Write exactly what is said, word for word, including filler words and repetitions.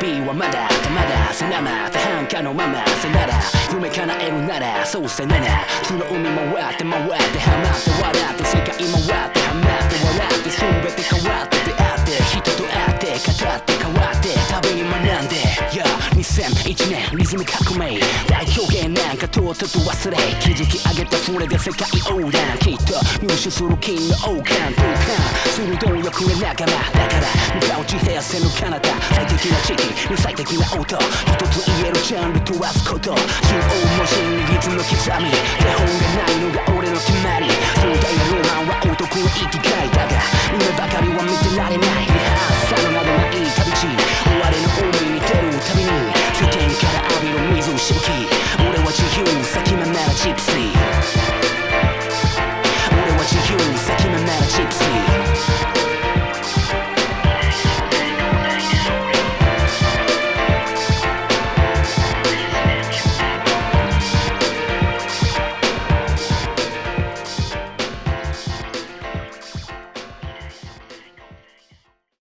君はまだまだせなまた半可のまませなら夢叶えるならそうせななその海回って回ってハマって笑って世界回ってハマって笑って全て変わって出会って人と会って語って変わって旅に学んで Yeah にせんいちねんリズム革命大表現なんかとうとうと忘れ築き上げた触れで世界横断きっと入手する金の王冠同感鋭い欲の仲間だから向かう地平線の彼方最適な時期に最適な音一つ言えるジャンル問わずこと中央文字にリズム刻み手本がないのが俺の決まり壮大なロマンは男の生き